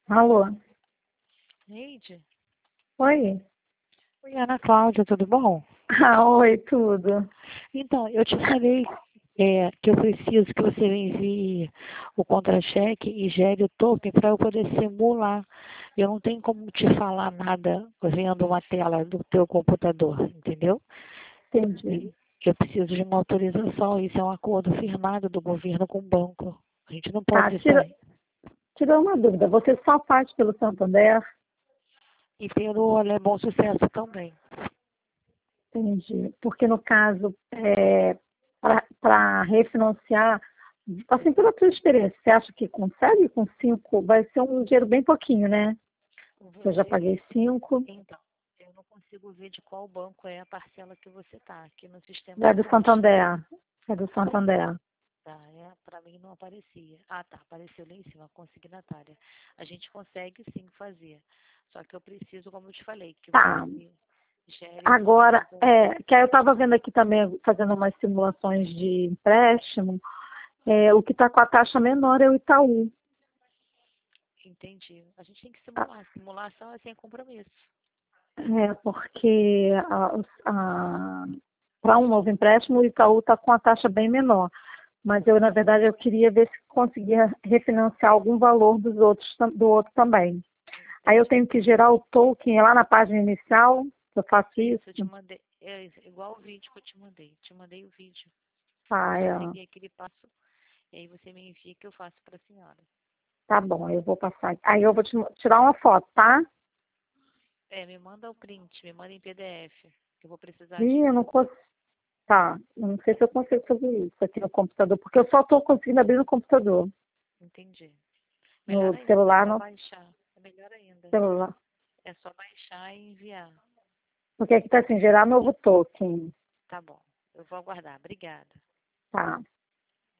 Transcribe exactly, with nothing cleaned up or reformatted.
Alô? Neide? Oi? Oi, Ana Cláudia, tudo bom? Ah, oi, tudo. Então, eu te falei é, que eu preciso que você me envie o contra-cheque e gere o token para eu poder simular. Eu não tenho como te falar nada vendo uma tela do teu computador, entendeu? Entendi. E eu preciso de uma autorização. Isso é um acordo firmado do governo com o banco. A gente não Tá, pode tira, sair. tira uma dúvida. Você só faz pelo Santander? E pelo Olé Bom Sucesso também. Entendi. Porque no caso, é, para refinanciar, assim, pela tua experiência, você acha que consegue com cinco? Vai ser um dinheiro bem pouquinho, né? Eu já Você, paguei cinco. então, eu não consigo ver de qual banco é a parcela que você está. Aqui no sistema É não do mostra. Santander. É do Santander. Tá, é, para mim não aparecia. Ah, tá, apareceu lá em cima, consignatária. A gente consegue sim fazer. Só que eu preciso, como eu te falei, que você Tá. me gere um Agora, token. é, que aí eu estava vendo aqui também, fazendo umas simulações de empréstimo. É, o que está com a taxa menor é o Itaú. Entendi. A gente tem que simular. Simulação é sem compromisso. É, porque para um novo empréstimo o Itaú está com a taxa bem menor. Mas eu, na verdade, eu queria ver se conseguia refinanciar algum valor dos outros, tam- do outro também. Aí eu Entendi. tenho que gerar o token lá na página inicial, eu faço Isso, isso. eu te mandei. É igual o vídeo que eu te mandei. Te mandei o vídeo. É Ah, só é, seguir aquele passo e aí você me envia que eu faço para a senhora. tá bom, eu vou passar. Aí eu vou te mo- tirar uma foto, tá? É, me manda o print, me manda em P D F, que eu vou precisar Ih, eu disso. não consigo. Tá, eu não sei se eu consigo fazer isso aqui no computador, porque eu só estou conseguindo abrir no computador. Entendi. Melhor No ainda, é celular, só no baixar. É melhor ainda. celular. É só baixar e enviar. Porque aqui está assim, gerar novo token. Tá bom. Eu vou aguardar. Obrigada. Tá.